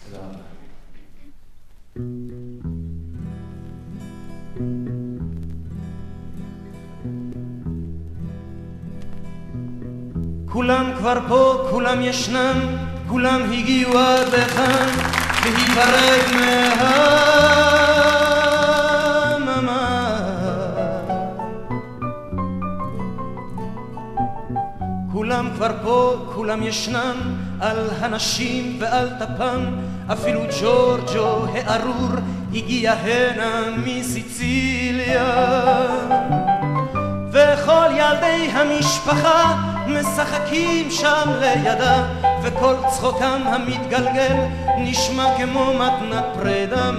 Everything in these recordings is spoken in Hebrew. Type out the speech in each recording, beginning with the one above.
תודה רבה. כולם כבר פה, כולם ישנם, כולם הגיעו עד לכאן להיפרד מהממה. כולם כבר פה, כולם ישנם, על הנשים ועל טפם, אפילו ג'ורג'ו הארור הגיע הנה מסיציליה. וכל ילדי המשפחה משחקים שם לידה, וכל צחוקם המתגלגל נשמע כמו מתנת פרידה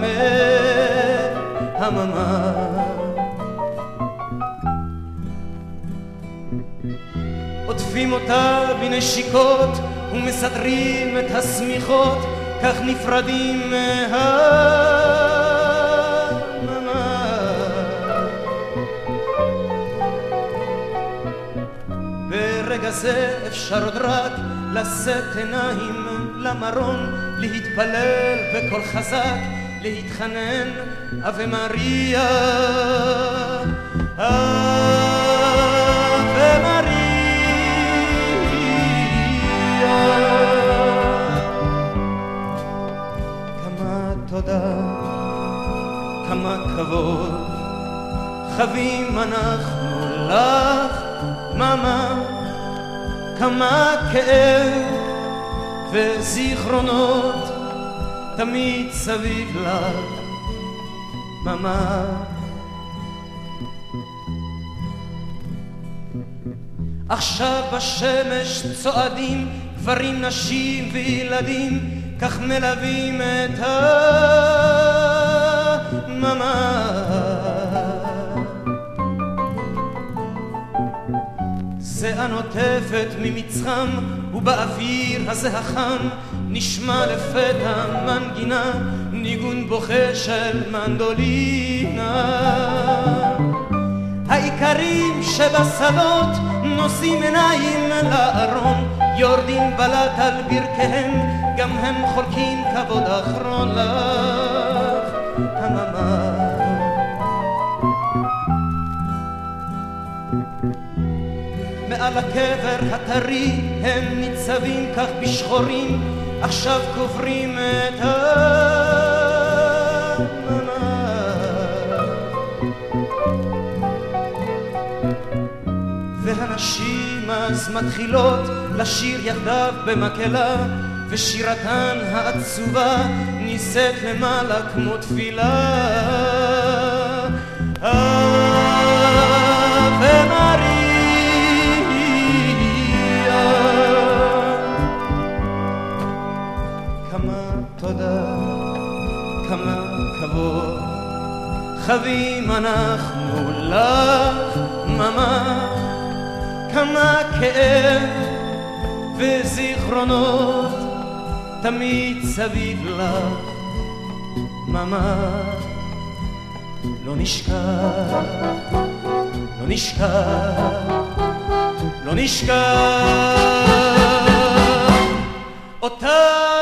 מהממה. עוטפים אותה בנשיקות ומסדרים את השמיכות, כך נפרדים ברגע זה אפשר עוד רק לשאת עיניים למרום, להתפלל בקול חזק, להתחנן אבה מריה, אבה מריה. כמה תודה, כמה כבוד חבים אנחנו לך ממה, כמה כאב וזיכרונות תמיד סביב לך ממה. עכשיו בשמש צועדים גברים, נשים וילדים, כך מלווים את הממה. זיעה נוטפת ממצחם, ובאוויר הזה החם נשמע לפתע מנגינה, ניגון בוכה של מנדולינה. האיכרים שבשדות נושאים עיניים לארון, יורדים בלט על ברכיהם, גם הם חולקים כבוד אחרון לך הממה. מעל הקבר הטרי הם ניצבים כך בשחורים, עכשיו קוברים את הממה. והנשים אז מתחילות לשיר יחדיו במקהלה, ושירתן העצובה נישאת למעלה כמו תפילה. אבה מריה, תודה, כמה כבוד חבים אנחנו לך ממה, כמה כאב וזיכרונות תמיד סביב לך ממה. לא נשכח, לא נשכח, לא נשכח אותה